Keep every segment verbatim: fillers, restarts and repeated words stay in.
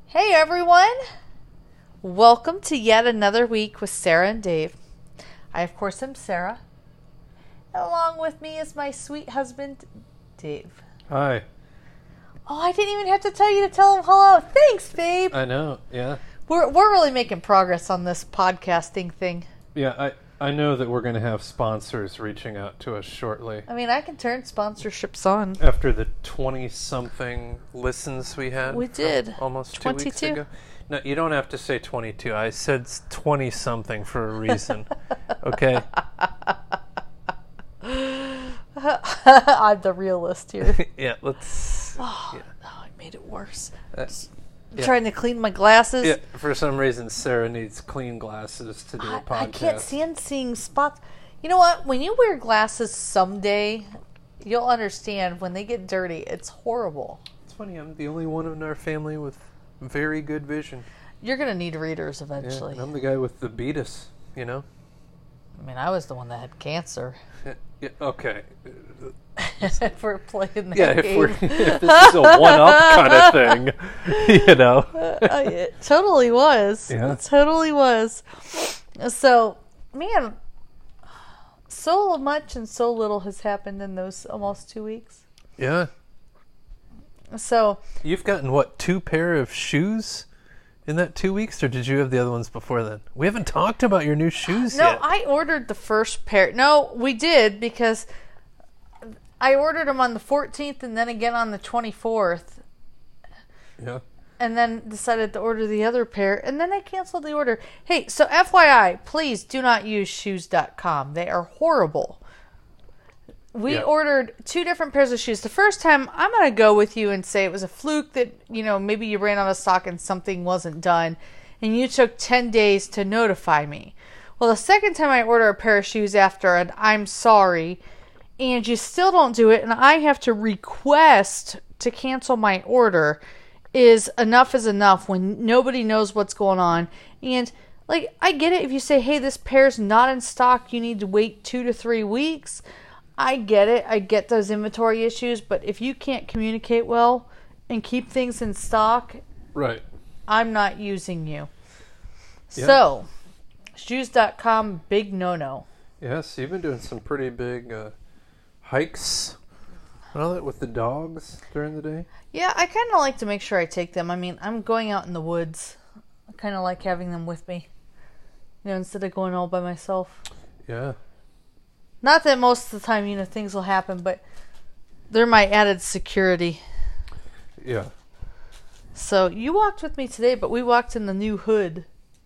Hey everyone! Welcome to yet another week with Sarah and Dave. I, of course, am Sarah. Along with me is my sweet husband, Dave. Hi. Oh, I didn't even have to tell you to tell him hello. Thanks, babe. I know, yeah. We're we're really making progress on this podcasting thing. Yeah, I, I know that we're going to have sponsors reaching out to us shortly. I mean, I can turn sponsorships on. After the twenty-something listens we had. We did. Almost two twenty-two weeks ago. No, you don't have to say twenty-two. I said twenty-something for a reason. Okay? I'm the realist here. Yeah, let's... Oh, yeah. no, I made it worse. Uh, I'm yeah. trying to clean my glasses. Yeah, for some reason, Sarah needs clean glasses to do a I, podcast. I can't stand seeing spots. You know what? When you wear glasses someday, you'll understand when they get dirty, it's horrible. It's funny, I'm the only one in our family with very good vision. You're going to need readers Yeah, eventually. and I'm the guy with the beatus, you know? I mean, I was the one that had cancer. Yeah, yeah, okay. If we're playing that Yeah, if, game. we're, if this is a one-up kind of thing, you know. uh, it totally was. Yeah. It totally was. So, man, so much and so little has happened in those almost two weeks. Yeah. So, You've gotten, what, two pair of shoes in that two weeks? Or did you have the other ones before then? We haven't talked about your new shoes no, yet. I ordered the first pair. No, we did because I ordered them on the fourteenth and then again on the twenty-fourth. Yeah. And then decided to order the other pair. And then I canceled the order. Hey, so F Y I, please do not use shoes dot com. They are horrible. We Yeah. ordered two different pairs of shoes. The first time, I'm going to go with you and say it was a fluke that, you know, maybe you ran out of stock and something wasn't done. And you took ten days to notify me. Well, the second time I order a pair of shoes after an I'm sorry, and you still don't do it, and I have to request to cancel my order, is enough is enough when nobody knows what's going on. And, like, I get it if you say, hey, this pair's not in stock, you need to wait two to three weeks. I get it. I get those inventory issues, but if you can't communicate well and keep things in stock, Right. I'm not using you. Yeah. So, shoes dot com, big no-no. Yes, you've been doing some pretty big uh, hikes and all that with the dogs during the day. Yeah, I kind of like to make sure I take them. I mean, I'm going out in the woods. I kind of like having them with me, you know, instead of going all by myself. Yeah. Not that most of the time, you know, things will happen, but they're my added security. Yeah. So, you walked with me today, but we walked in the new hood.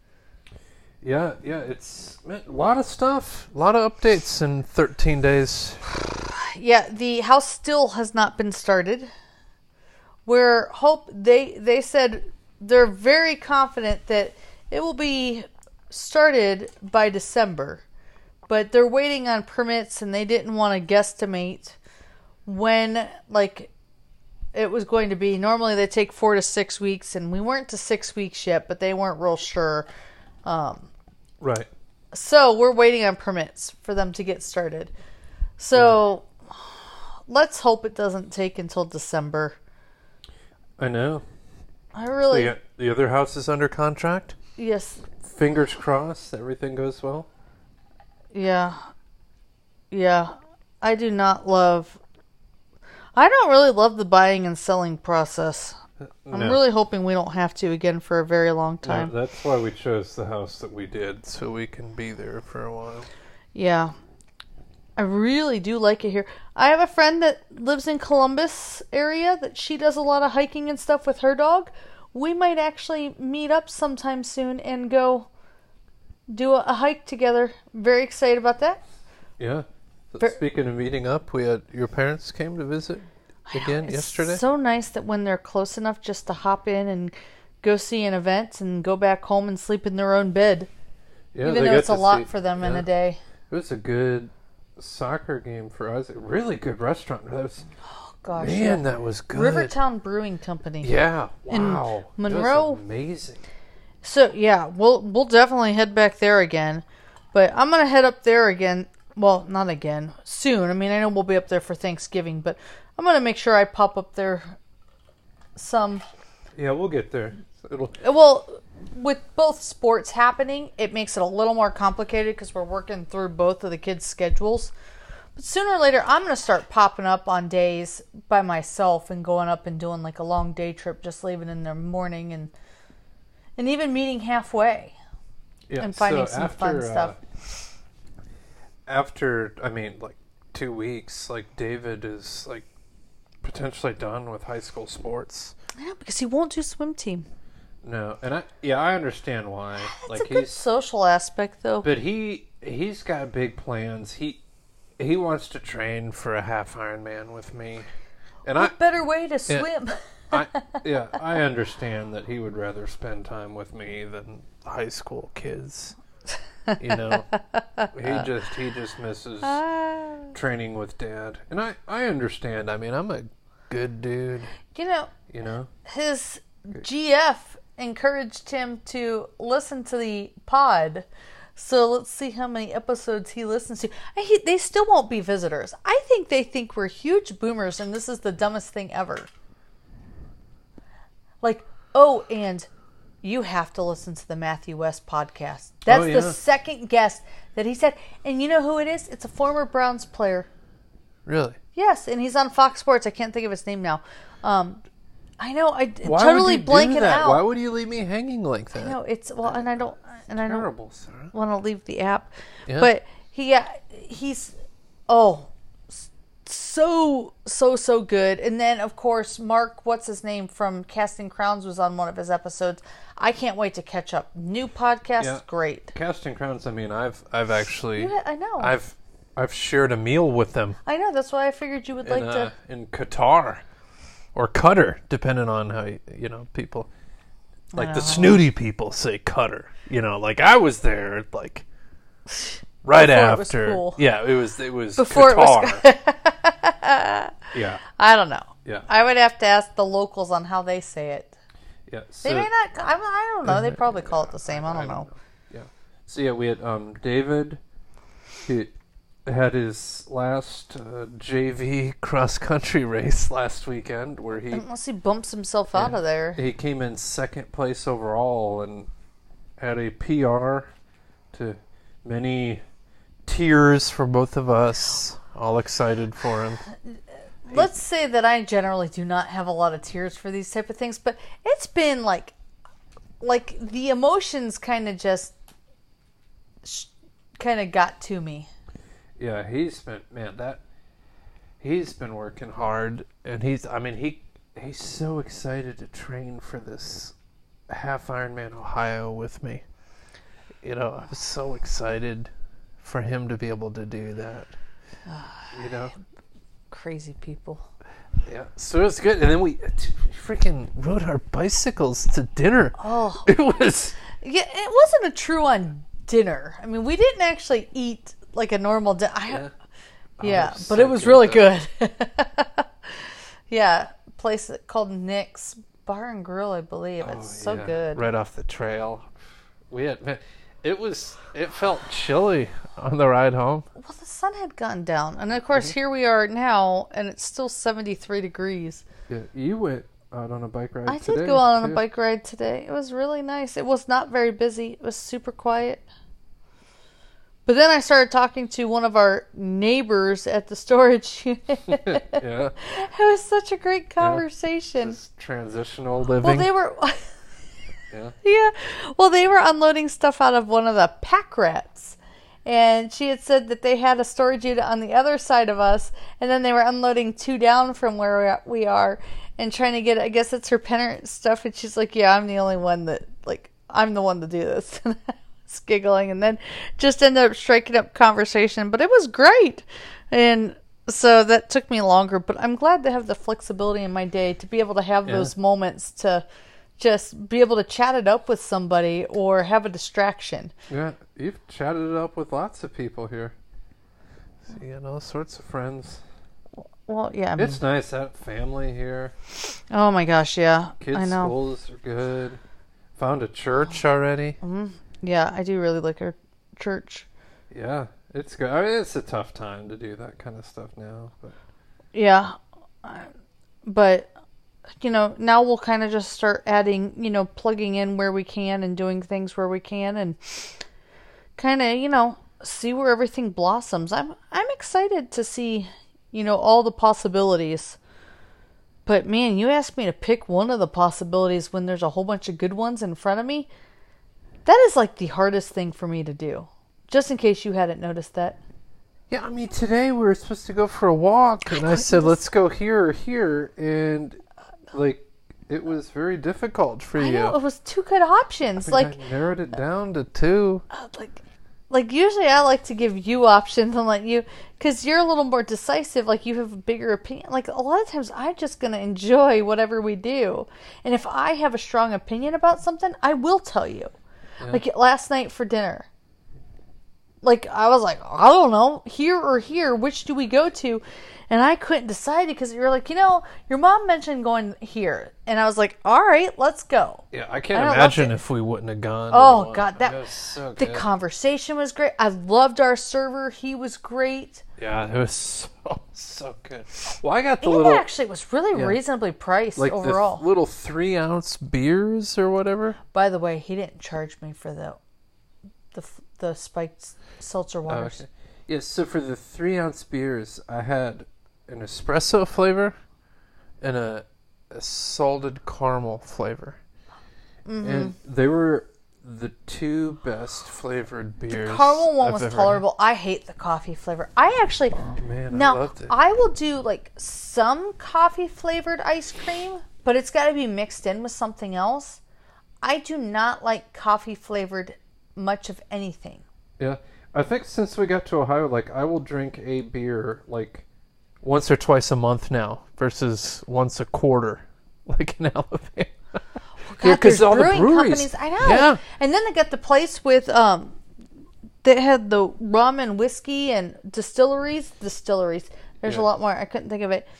Yeah, yeah, it's man, a lot of stuff, a lot of updates in thirteen days. Yeah, the house still has not been started. We're hope they they said they're very confident that it will be started by December, but they're waiting on permits and they didn't want to guesstimate when like it was going to be. Normally they take four to six weeks, and we weren't to six weeks yet, but they weren't real sure. Um, Right. so we're waiting on permits for them to get started. So yeah. Let's hope it doesn't take until December. I know. I really... So you got the other house is under contract? Yes. Fingers crossed, everything goes well? Yeah. Yeah. I do not love... I don't really love the buying and selling process. No. I'm really hoping we don't have to again for a very long time. No, that's why we chose the house that we did, so we can be there for a while. Yeah. I really do like it here. I have a friend that lives in Columbus area that she does a lot of hiking and stuff with her dog. We might actually meet up sometime soon and go do a, a hike together. Very excited about that. Yeah. Ver- Speaking of meeting up, we had your parents came to visit again it's yesterday. So nice that when they're close enough just to hop in and go see an event and go back home and sleep in their own bed. Yeah, Even they though got it's a to lot see- for them yeah. in a day. It was a good soccer game for us. A really good restaurant. That was, Gosh, man, yeah. that was good. Rivertown Brewing Company. Yeah. In Wow. Monroe. That was amazing. So yeah, we'll we'll definitely head back there again. But I'm gonna head up there again. Well, not again. Soon. I mean, I know we'll be up there for Thanksgiving, but I'm gonna make sure I pop up there some. Yeah, we'll get there. It'll, Well, with both sports happening, it makes it a little more complicated because we're working through both of the kids' schedules. But sooner or later, I'm going to start popping up on days by myself and going up and doing like a long day trip, just leaving in the morning and and even meeting halfway yeah, and finding so some after, fun uh, stuff. After, I mean, like two weeks, like David is like potentially done with high school sports. Yeah, because he won't do swim team. No, and I yeah, I understand why. It's like a good he's social aspect, though. but he he's got big plans. He he wants to train for a half Ironman with me, and What I better way to Yeah. swim? I yeah I understand that he would rather spend time with me than high school kids. You know, he just he just misses Ah. training with Dad, and I I understand. I mean, I'm a good dude. You know, You know. his G F encouraged him to listen to the pod. So let's see how many episodes he listens to. And he, they still won't be visitors. I think they think we're huge boomers and this is the dumbest thing ever. Like, oh, and you have to listen to the Matthew West podcast. That's Oh, yeah. the second guest that he said. And you know who it is? It's a former Browns player. Really? Yes, and he's on Fox Sports. I can't think of his name now. Um, I know. I Why totally would you blanking do that? out. Why would you leave me hanging like that? No, it's well, and I don't, and I don't Terrible, Sarah. want to leave the app, Yeah. but he, uh, he's, oh, s- so so so good. And then of course Mark, what's his name from Casting Crowns, was on one of his episodes. I can't wait to catch up. New podcast, Yeah. great. Casting Crowns. I mean, I've I've actually Yeah, I know. I've I've shared a meal with them I know. That's why I figured you would in like uh, to. in Qatar or Qatar, depending on how you, you know people. Like the know. snooty people say Qatar. You know, like I was there, like right Before it was after. cool. Yeah, it was. It was Before it was Qatar. Yeah, I don't know. yeah, I would have to ask the locals on how they say it. yeah. They So, may not. I, I don't know. They probably call it the same. I don't know. Yeah. So yeah, we had um David. He had his last uh, J V cross country race last weekend, where he Unless he bumps himself out Yeah. of there. he came in second place overall and had a P R to many tears for both of us. All excited for him. Let's say that I generally do not have a lot of tears for these type of things, but it's been like, like the emotions kind of just, sh- kind of got to me. Yeah, he's been man that he's been working hard, and he's I mean he he's so excited to train for this half Ironman Ohio with me. You know, I was so excited for him to be able to do that. You know, Crazy people. yeah. So it's good, and then we freaking rode our bicycles to dinner. Oh, It was yeah. It wasn't a true on dinner. I mean, we didn't actually eat like a normal dinner. yeah, Oh, Yeah, it was but so it was really though. good. Yeah, place called Nick's Bar and Grill, I believe. Oh, It's so yeah. good. Right off the trail. We had man, it was it felt chilly on the ride home. Well, the sun had gone down, and of course here we are now, and it's still seventy-three degrees. Yeah, you went out on a bike ride I today. did go out on too. a bike ride today. It was really nice. It was not very busy. It was super quiet. But then I started talking to one of our neighbors at the storage unit. Yeah. It was such a great conversation. This transitional living. Well, they were... yeah. Yeah. Well, they were unloading stuff out of one of the pack rats. And she had said that they had a storage unit on the other side of us. And then they were unloading two down from where we are and trying to get, I guess it's her parent stuff. And she's like, yeah, I'm the only one that, like, I'm the one to do this. And I was giggling. And then just ended up striking up conversation. But it was great. And so that took me longer. But I'm glad to have the flexibility in my day to be able to have Yeah. those moments to just be able to chat it up with somebody or have a distraction. Yeah, you've chatted it up with lots of people here. So you got all sorts of friends. Well, yeah. I mean, It's nice to have family here. oh my gosh, yeah. Kids' I know. schools are good. Found a church already. hmm Yeah, I do really like our church. Yeah, it's good. I mean, it's a tough time to do that kind of stuff now. But Yeah. Uh, But you know, now we'll kind of just start adding, you know, plugging in where we can and doing things where we can and kind of, you know, see where everything blossoms. I'm I'm excited to see, you know, all the possibilities. But man, you asked me to pick one of the possibilities when there's a whole bunch of good ones in front of me. That is like the hardest thing for me to do. Just in case you hadn't noticed that. Yeah, I mean, today we were supposed to go for a walk, and I, I said, let's go here or here, and, like, it was very difficult for I you. know, it was two good options. I mean, like I narrowed it down to two. Uh, like, like usually I like to give you options and let you, because you're a little more decisive, like you have a bigger opinion. Like, a lot of times I'm just going to enjoy whatever we do. And if I have a strong opinion about something, I will tell you. Yeah. Like, last night for dinner. Like, I was like, I don't know, here or here, which do we go to? And I couldn't decide because you were like, you know, your mom mentioned going here. And I was like, all right, let's go. Yeah, I can't I imagine if we wouldn't have gone. Oh, God, that, was so the good. conversation was great. I loved our server. He was great. Yeah, it was so, so good. Well, I got the and little... it actually was really yeah, reasonably priced like overall. The little three-ounce beers or whatever. By the way, he didn't charge me for the the, the spiked seltzer waters. Oh, okay. Yeah, so for the three-ounce beers, I had an espresso flavor and a, a salted caramel flavor. Mm-hmm. And they were the two best flavored beers. The caramel one I've was tolerable. Had. I hate the coffee flavor. I actually... Oh, man, now, I loved it. I will do, like, some coffee-flavored ice cream, but it's got to be mixed in with something else. I do not like coffee-flavored much of anything. Yeah. I think since we got to Ohio, like, I will drink a beer, like, once or twice a month now versus once a quarter, like in Alabama. Well, God, there's all brewing the companies. I know. Yeah. And then they got the place with, um, that had the rum and whiskey and distilleries. Distilleries. There's yeah. a lot more. I couldn't think of it.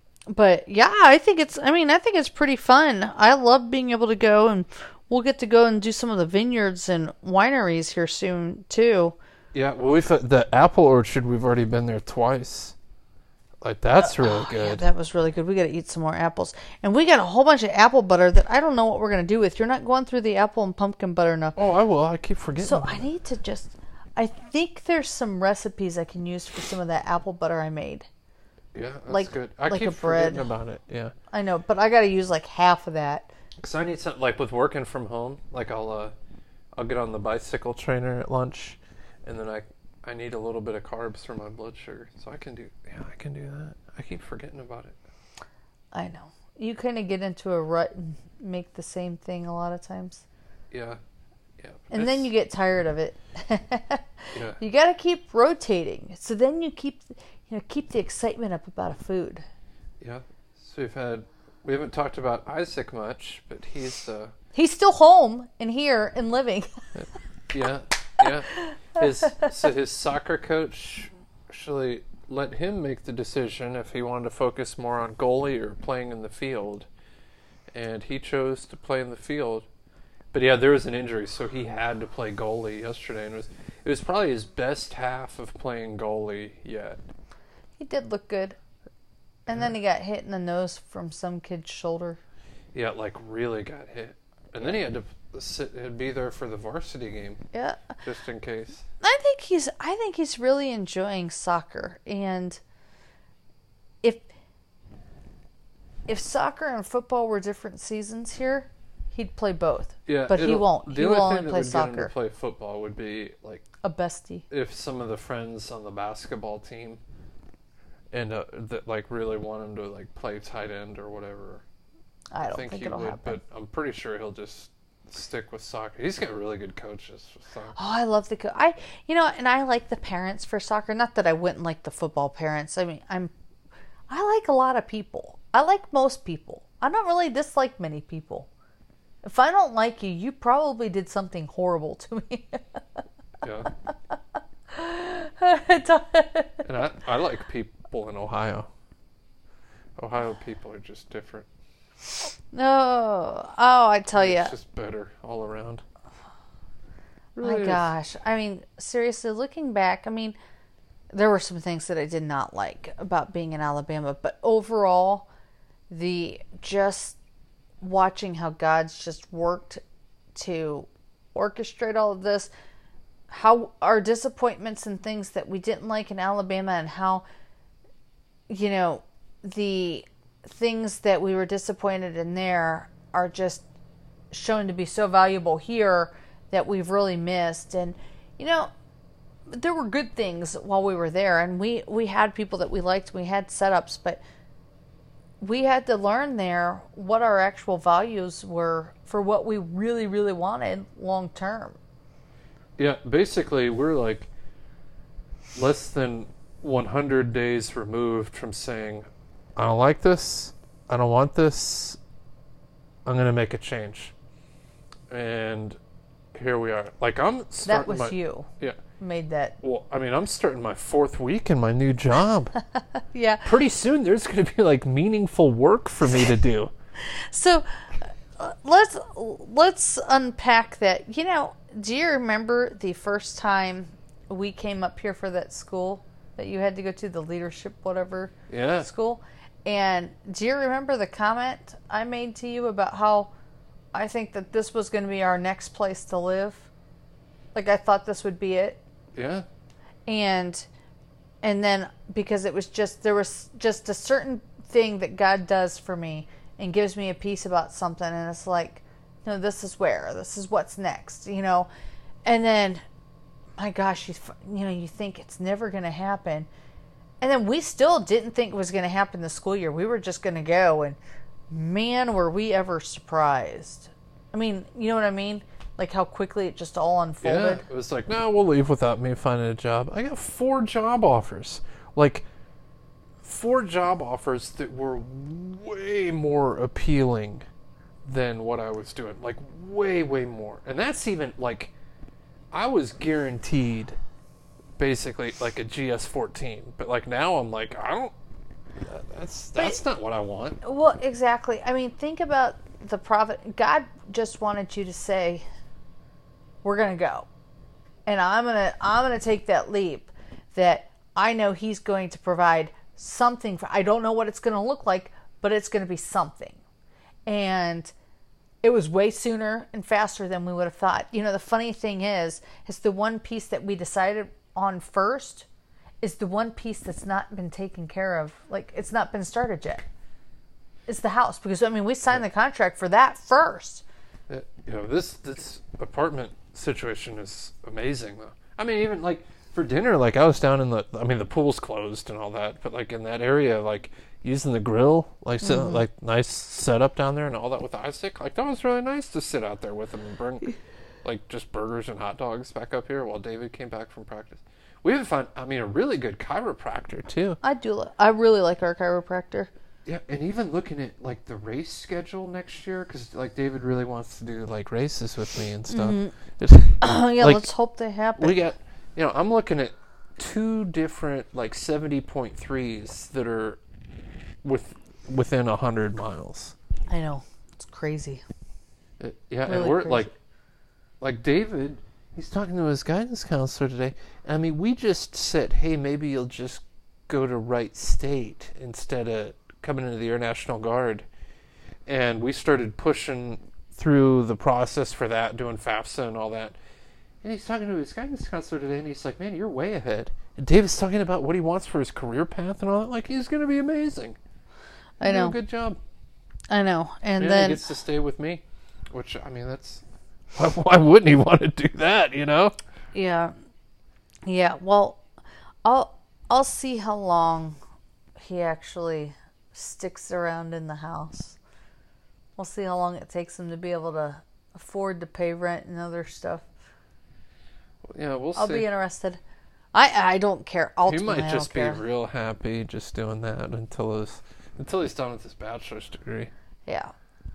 But, yeah, I think it's, I mean, I think it's pretty fun. I love being able to go, and we'll get to go and do some of the vineyards and wineries here soon, too. Yeah, well, we've the apple orchard. We've already been there twice. Like, that's uh, really oh, good. Yeah, that was really good. We got to eat some more apples, and we got a whole bunch of apple butter that I don't know what we're gonna do with. You're not going through the apple and pumpkin butter enough. Oh, I will. I keep forgetting. So I need to just. I think there's some recipes I can use for some of that apple butter I made. Yeah, that's like, good. I like keep a bread. forgetting about it. Yeah, I know, but I got to use like half of that. Because I need something like with working from home. Like I'll, uh, I'll get on the bicycle trainer at lunch, and then I. I need a little bit of carbs for my blood sugar, so I can do. Yeah, I can do that. I keep forgetting about it. I know. You kind of get into a rut and make the same thing a lot of times. Yeah, yeah. And it's, then you get tired of it. Yeah. You got to keep rotating, so then you keep, you know, keep the excitement up about a food. Yeah. So we've had. We haven't talked about Isaac much, but he's. Uh, he's still home and here and living. Yeah. Yeah, his so his soccer coach actually let him make the decision if he wanted to focus more on goalie or playing in the field, and he chose to play in the field. But yeah, there was an injury, so he had to play goalie yesterday, and it was it was probably his best half of playing goalie yet. He did look good, and yeah. then he got hit in the nose from some kid's shoulder. Yeah, like really got hit, and then he had to. Sit and be there for the varsity game. Yeah, just in case. I think he's. I think he's really enjoying soccer, and if if soccer and football were different seasons here, he'd play both. Yeah, but he won't. The he only will thing only that play would soccer. get him to play football would be like a bestie. If some of the friends on the basketball team and uh, that like really want him to like play tight end or whatever. I don't I think, think he it'll would, happen. But I'm pretty sure he'll just. Stick with soccer. He's got really good coaches for soccer. Oh, I love the co- I you know, and I like the parents for soccer. Not that I wouldn't like the football parents. I mean, I'm I like a lot of people. I like most people. I don't really dislike many people. If I don't like you, you probably did something horrible to me. Yeah. And I, I like people in Ohio. Ohio people are just different. No. Oh, I tell you. It's just better all around. Really My is. gosh. I mean, seriously, looking back, I mean, there were some things that I did not like about being in Alabama, but overall, the just watching how God's just worked to orchestrate all of this, how our disappointments and things that we didn't like in Alabama, and how, you know, the things that we were disappointed in there are just shown to be so valuable here that we've really missed. And, you know, there were good things while we were there, and we, we had people that we liked, we had setups, but we had to learn there what our actual values were for what we really, really wanted long term. Yeah, basically, we're like less than one hundred days removed from saying, I don't like this, I don't want this, I'm going to make a change. And here we are. Like, I'm starting That was my, you. Yeah. Made that. Well, I mean, I'm starting my fourth week in my new job. Yeah. Pretty soon there's going to be like meaningful work for me to do. So uh, let's let's unpack that. You know, do you remember the first time we came up here for that school that you had to go to, the leadership whatever Yeah. school? And do you remember the comment I made to you about how I think that this was going to be our next place to live? Like, I thought this would be it. Yeah. And and then because it was just, there was just a certain thing that God does for me and gives me a peace about something, and it's like, no, this is where, this is what's next, you know. And then, my gosh, you, you know, you think it's never going to happen. And then we still didn't think it was going to happen this school year. We were just going to go, and man, were we ever surprised. I mean, you know what I mean? Like how quickly it just all unfolded. Yeah, it was like, no, we'll leave without me finding a job. I got four job offers. Like, four job offers that were way more appealing than what I was doing. Like, way, way more. And that's even, like, I was guaranteed, basically, like a G S fourteen. But, like, now I'm like, I don't, that's, that's not what I want. Well, exactly. I mean, think about the prophet. God just wanted you to say, we're going to go. And I'm going to I'm going to take that leap that I know he's going to provide something for. I don't know what it's going to look like, but it's going to be something. And it was way sooner and faster than we would have thought. You know, the funny thing is, is the one piece that we decided on first is the one piece that's not been taken care of. Like, it's not been started yet. It's the house. Because, I mean, we signed the contract for that first. You know, this this apartment situation is amazing, though. I mean, even, like, for dinner, like, I was down in the, I mean, the pool's closed and all that, but, like, in that area, like, using the grill, like, mm-hmm. so, like, nice setup down there and all that with Isaac, like, that was really nice to sit out there with him and bring, like, just burgers and hot dogs back up here while David came back from practice. We even found, I mean, a really good chiropractor, too. I do, I really like our chiropractor. Yeah, and even looking at, like, the race schedule next year, because, like, David really wants to do, like, races with me and stuff. Mm-hmm. Oh, yeah, like, let's hope they happen. We got, you know, I'm looking at two different, like, seventy point threes that are with within one hundred miles. I know. It's crazy. It, yeah, really and we're, crazy. like, like, David, he's talking to his guidance counselor today. I mean, we just said, hey, maybe you'll just go to Wright State instead of coming into the Air National Guard, and we started pushing through the process for that, doing FAFSA and all that. And he's talking to his guidance counselor today, and he's like, man, you're way ahead. And David's talking about what he wants for his career path and all that. Like, he's going to be amazing. I know. Good job. I know. And, and then he gets to stay with me, which, I mean, that's, why, why wouldn't he want to do that, you know? Yeah. Yeah, well, I'll I'll see how long he actually sticks around in the house. We'll see how long it takes him to be able to afford to pay rent and other stuff. Yeah, we'll I'll see. be interested. I I don't care. Ultimately, he might just be I don't care. real happy just doing that until his until he's done with his bachelor's degree. Yeah.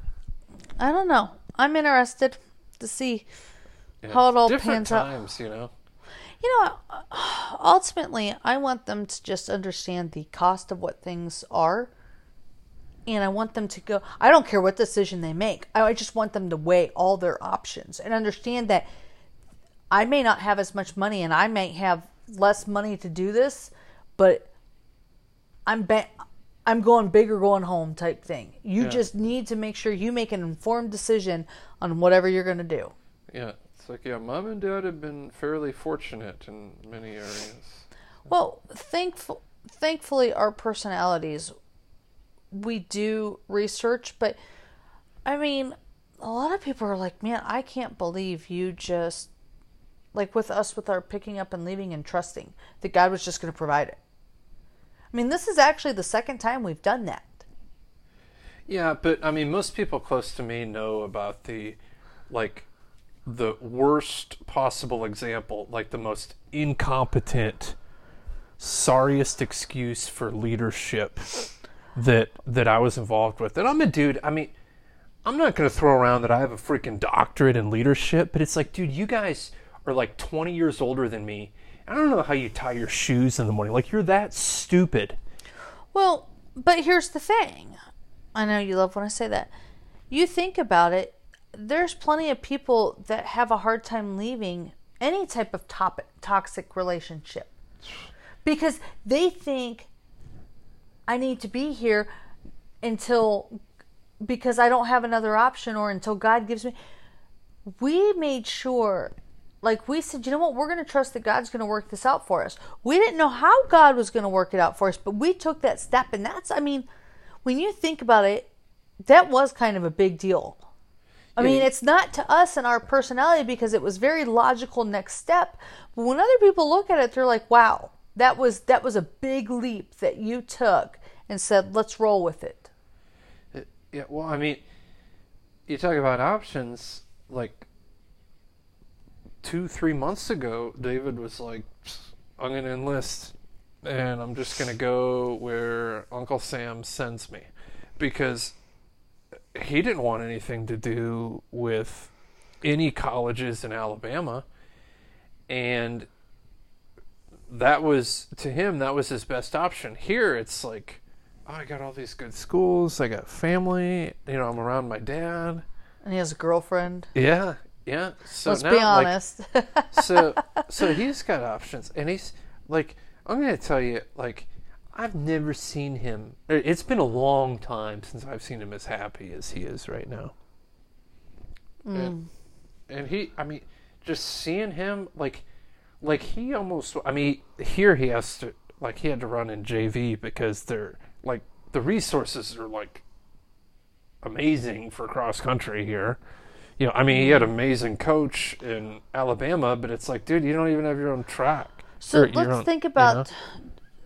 I don't know. I'm interested to see Yeah, how it all different pans out. times, you know. You know, ultimately, I want them to just understand the cost of what things are. And I want them to go, I don't care what decision they make. I just want them to weigh all their options and understand that I may not have as much money and I may have less money to do this, but I'm ba- I'm going big or going home type thing. You Yeah. just need to make sure you make an informed decision on whatever you're going to do. Yeah, it's like, yeah, mom and dad have been fairly fortunate in many areas. Well, thankful, thankfully, our personalities, we do research, but I mean, a lot of people are like, man, I can't believe you just, like with us, with our picking up and leaving and trusting that God was just going to provide it. I mean, this is actually the second time we've done that. Yeah, but I mean, most people close to me know about the, like, the worst possible example, like the most incompetent, sorriest excuse for leadership that that I was involved with. And I'm a dude, I mean, I'm not going to throw around that I have a freaking doctorate in leadership, but it's like, dude, you guys are like twenty years older than me. I don't know how you tie your shoes in the morning. Like, you're that stupid. Well, but here's the thing. I know you love when I say that. You think about it, there's plenty of people that have a hard time leaving any type of top, toxic relationship. Because they think, I need to be here until, because I don't have another option, or until God gives me. We made sure, like we said, you know what, we're going to trust that God's going to work this out for us. We didn't know how God was going to work it out for us, but we took that step. And that's, I mean, when you think about it, that was kind of a big deal. I mean, it's not to us and our personality because it was very logical next step. But when other people look at it, they're like, wow, that was that was a big leap that you took and said, let's roll with it. it yeah, well, I mean, you talk about options, like, two, three months ago, David was like, I'm going to enlist, and I'm just going to go where Uncle Sam sends me. Because he didn't want anything to do with any colleges in Alabama. And that was, to him, that was his best option. Here, it's like, oh, I got all these good schools, I got family, you know, I'm around my dad. And he has a girlfriend. Yeah. Yeah, so let's now, be honest. Like, so, so he's got options, and he's like, I'm gonna tell you, like, I've never seen him. It's been a long time since I've seen him as happy as he is right now. Mm. And, and he, I mean, just seeing him, like, like he almost, I mean, here he has to, like, he had to run in J V because they're like the resources are like amazing for cross country here. You know, I mean, he had an amazing coach in Alabama, but it's like, dude, you don't even have your own track. So let's own, think about, you know?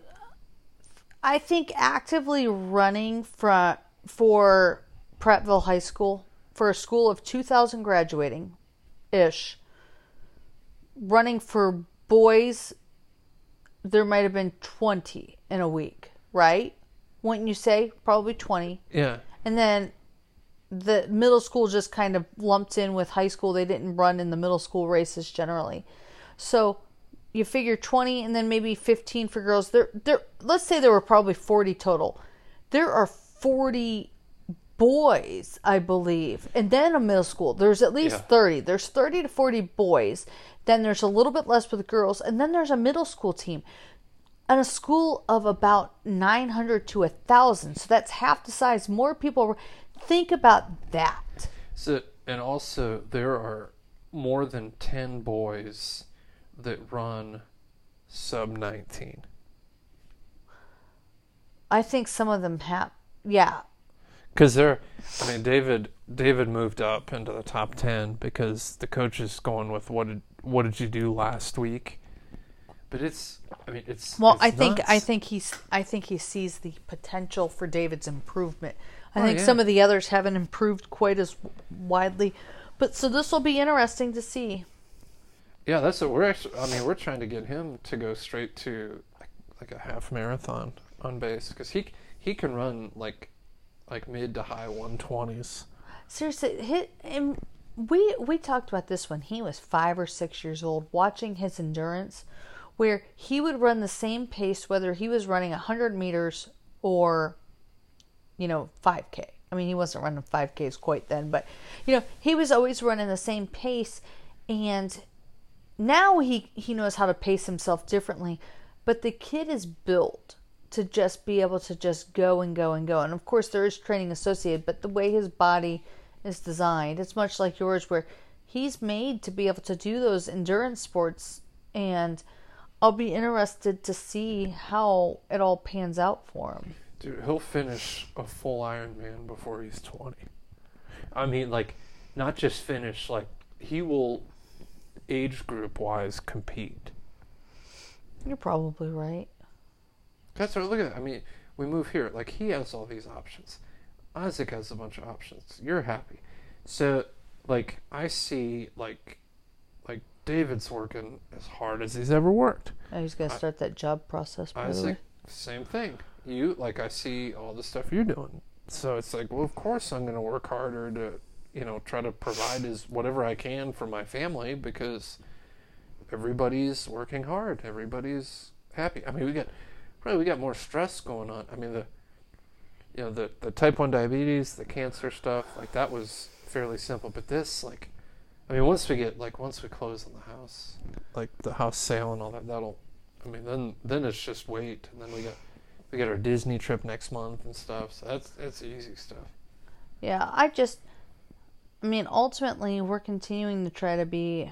I think actively running for, for Prattville High School, for a school of two thousand graduating-ish, running for boys, there might have been twenty in a week, right? Wouldn't you say? Probably twenty. Yeah. And then the middle school just kind of lumped in with high school. They didn't run in the middle school races generally. So you figure twenty and then maybe fifteen for girls. There, there. Let's say there were probably forty total. There are forty boys, I believe. And then a middle school. There's at least yeah. thirty. There's thirty to forty boys. Then there's a little bit less with girls. And then there's a middle school team. And a school of about nine hundred to one thousand. So that's half the size. More people. Think about that. So, and also, there are more than ten boys that run sub nineteen. I think some of them have, yeah. Because they're, I mean, David David moved up into the top ten because the coach is going with what did what did you do last week? But it's, I mean, it's well. It's I think nuts. I think he's I think he sees the potential for David's improvement. I oh, think yeah. some of the others haven't improved quite as widely, but so this will be interesting to see. Yeah, that's what we're actually. I mean, we're trying to get him to go straight to like, like a half marathon on base because he he can run like like mid to high one twenties. Seriously, hit and we we talked about this when he was five or six years old, watching his endurance, where he would run the same pace whether he was running a hundred meters or, you know, five K. I mean, he wasn't running five Ks quite then, but you know, he was always running the same pace, and now he he knows how to pace himself differently. But the kid is built to just be able to just go and go and go. And of course there is training associated, but the way his body is designed, it's much like yours, where he's made to be able to do those endurance sports. And I'll be interested to see how it all pans out for him. Dude, he'll finish a full Ironman before he's twenty. I mean, like, not just finish, like, he will, age group wise, compete. You're probably right. That's right, look at that. I mean, we move here. Like, he has all these options. Isaac has a bunch of options. You're happy. So, like, I see, like, like David's working as hard as he's ever worked. Oh, he's going to start I, that job process, by Isaac, the way. Same thing. You, like, I see all the stuff you're doing. So it's like, well, of course I'm going to work harder to, you know, try to provide as whatever I can for my family, because everybody's working hard. Everybody's happy. I mean, we got, probably we got more stress going on. I mean, the, you know, the, the type one diabetes, the cancer stuff, like, that was fairly simple. But this, like, I mean, once we get, like, once we close on the house, like, the house sale and all that, that'll, I mean, then, then it's just wait. And then we got, we got our Disney trip next month and stuff. So that's, that's easy stuff. Yeah, I just, I mean, ultimately, we're continuing to try to be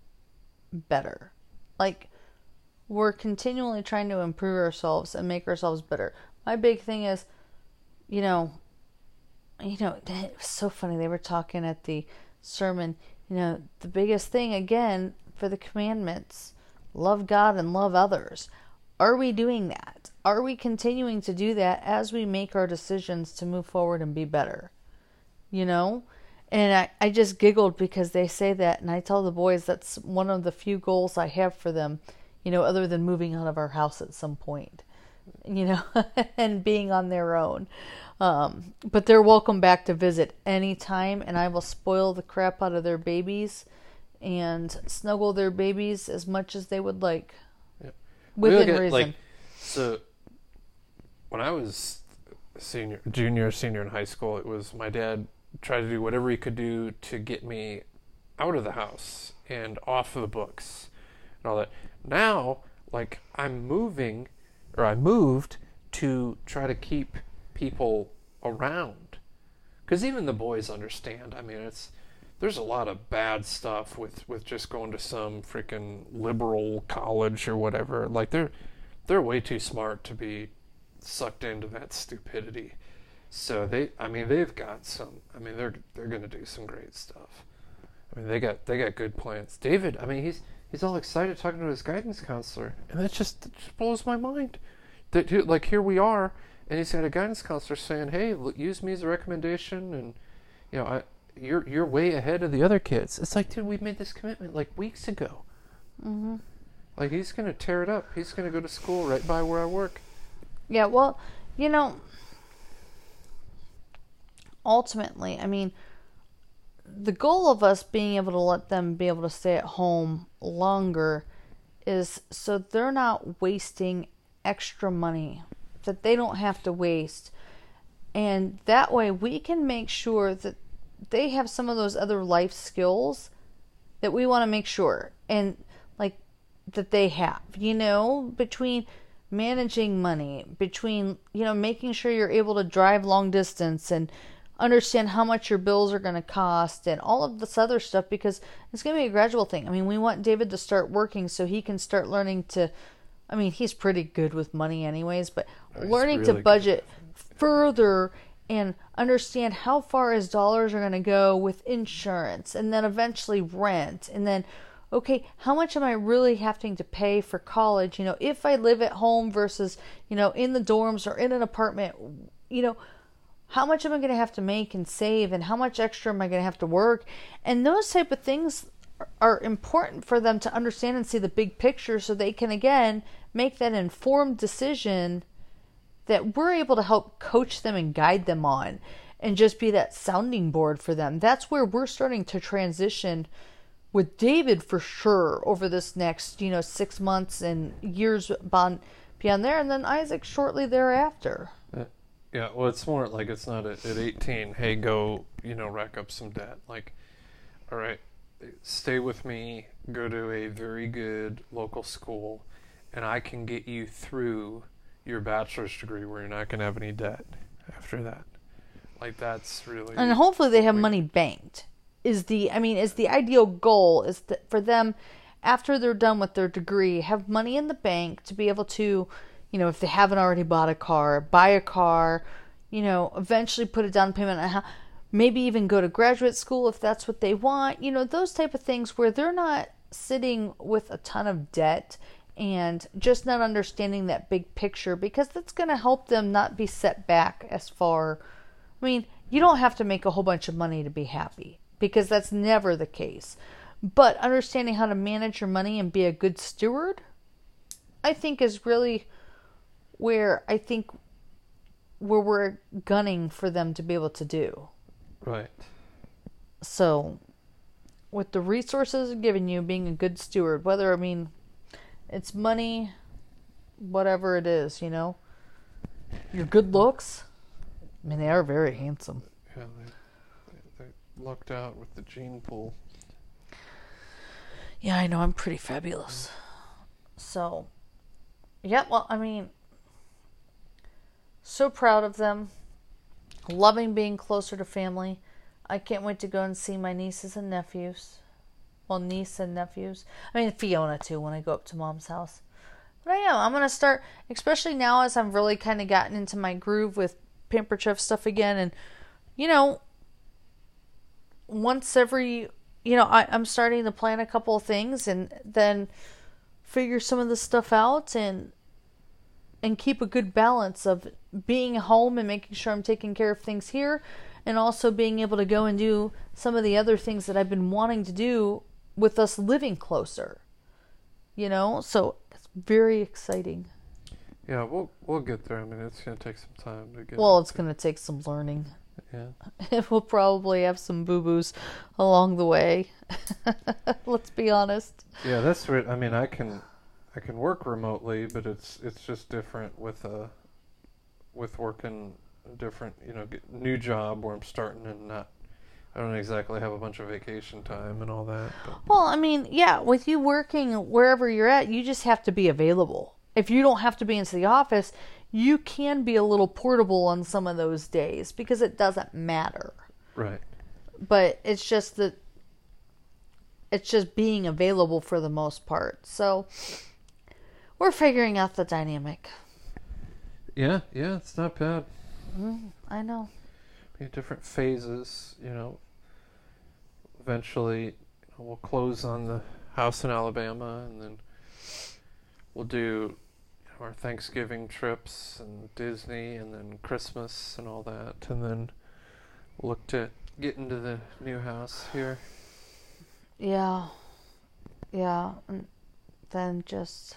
better. Like, we're continually trying to improve ourselves and make ourselves better. My big thing is, you know, you know, it was so funny. They were talking at the sermon, you know, the biggest thing, again, for the commandments, love God and love others. Are we doing that? Are we continuing to do that as we make our decisions to move forward and be better? You know? And I, I just giggled because they say that, and I tell the boys that's one of the few goals I have for them, you know, other than moving out of our house at some point, you know, and being on their own. Um, but they're welcome back to visit anytime, and I will spoil the crap out of their babies and snuggle their babies as much as they would like. Yep. Within at, reason. Like, so when I was senior, junior, senior in high school, it was my dad tried to do whatever he could do to get me out of the house and off of the books and all that. Now, like, I'm moving, or I moved to try to keep people around, because even the boys understand. I mean, it's there's a lot of bad stuff with with just going to some freaking liberal college or whatever. Like, they're they're way too smart to be sucked into that stupidity. So they, I mean, they've got some. I mean, they're they're gonna do some great stuff. I mean, they got they got good plans. David, I mean, he's he's all excited talking to his guidance counselor, and that just, that just blows my mind. That, like, here we are, and he's got a guidance counselor saying, "Hey, look, use me as a recommendation," and, you know, I, you're you're way ahead of the other kids. It's like, dude, we made this commitment like weeks ago. Mm-hmm. Like, he's gonna tear it up. He's gonna go to school right by where I work. Yeah, well, you know, ultimately, I mean, the goal of us being able to let them be able to stay at home longer is so they're not wasting extra money that they don't have to waste. And that way we can make sure that they have some of those other life skills that we want to make sure and like that they have, you know, between managing money, between, you know, making sure you're able to drive long distance and understand how much your bills are going to cost and all of this other stuff, because it's going to be a gradual thing. I mean, we want David to start working so he can start learning to, I mean, he's pretty good with money anyways, but oh, learning really to budget further and understand how far his dollars are going to go with insurance and then eventually rent. And then, okay, how much am I really having to pay for college? You know, if I live at home versus, you know, in the dorms or in an apartment, you know, how much am I going to have to make and save, and how much extra am I going to have to work? And those type of things are important for them to understand and see the big picture so they can, again, make that informed decision that we're able to help coach them and guide them on and just be that sounding board for them. That's where we're starting to transition with David for sure over this next, you know, six months and years beyond, beyond there, and then Isaac shortly thereafter. Uh, yeah, well, it's more like it's not at, at eighteen, hey, go, you know, rack up some debt. Like, all right, stay with me, go to a very good local school, and I can get you through your bachelor's degree where you're not going to have any debt after that. Like, that's really... And hopefully they have money banked. Is the, I mean, is the ideal goal is that for them, after they're done with their degree, have money in the bank to be able to, you know, if they haven't already bought a car, buy a car, you know, eventually put a down payment on a house, maybe even go to graduate school if that's what they want. You know, those type of things where they're not sitting with a ton of debt and just not understanding that big picture, because that's going to help them not be set back as far. I mean, you don't have to make a whole bunch of money to be happy, because that's never the case. But understanding how to manage your money and be a good steward, I think is really where I think where we're gunning for them to be able to do. Right. So, with the resources given you, being a good steward, whether, I mean, it's money, whatever it is, you know, your good looks, I mean, they are very handsome. Yeah, they, they, they lucked out with the gene pool. Yeah, I know, I'm pretty fabulous. So, yeah, well, I mean, so proud of them. Loving being closer to family. I can't wait to go and see my nieces and nephews. Well, niece and nephews. I mean, Fiona too, when I go up to Mom's house. But I am. I'm going to start, especially now as I'm really kind of gotten into my groove with Pampered Chef stuff again. And, you know, once every, you know, I, I'm starting to plan a couple of things and then figure some of the stuff out and and keep a good balance of being home and making sure I'm taking care of things here, and also being able to go and do some of the other things that I've been wanting to do with us living closer. You know, so it's very exciting. Yeah, we'll we'll get there. I mean, it's going to take some time to get. Well, it's going to take some learning. Yeah. We'll probably have some boo-boos along the way. Let's be honest. Yeah, that's right. I mean, I can I can work remotely, but it's it's just different with a with working a different, you know, get, new job where I'm starting and not. I don't exactly have a bunch of vacation time and all that. But. Well, I mean, yeah, with you working wherever you're at, you just have to be available. If you don't have to be into the office, you can be a little portable on some of those days because it doesn't matter. Right. But it's just that it's just being available for the most part. So we're figuring out the dynamic. Yeah, yeah, it's not bad. Mm, I know. Different phases, you know. Eventually, you know, we'll close on the house in Alabama, and then we'll do you know, our Thanksgiving trips and Disney, and then Christmas and all that, and then we'll look to get into the new house here. Yeah, yeah, and then just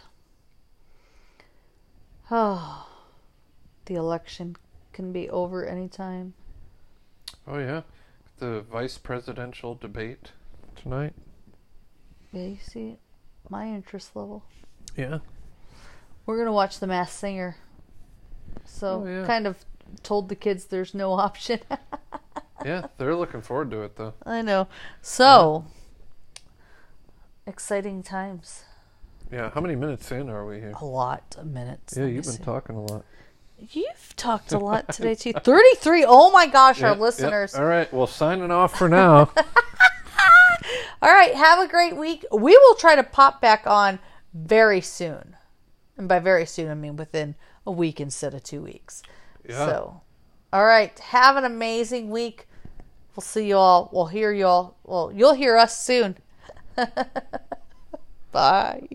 oh, the election can be over anytime. Oh, yeah. The vice presidential debate tonight. Yeah, you see my interest level. Yeah. We're going to watch The Masked Singer. So, oh, yeah. kind of told the kids there's no option. Yeah, they're looking forward to it, though. I know. So, yeah. Exciting times. Yeah, how many minutes in are we here? A lot of minutes. Yeah, you've been see. talking a lot. You've talked a lot today, too. thirty-three. Oh, my gosh, yep, our listeners. Yep. All right. Well, signing off for now. All right. Have a great week. We will try to pop back on very soon. And by very soon, I mean within a week instead of two weeks. Yeah. So, all right. Have an amazing week. We'll see you all. We'll hear you all. Well, you'll hear us soon. Bye.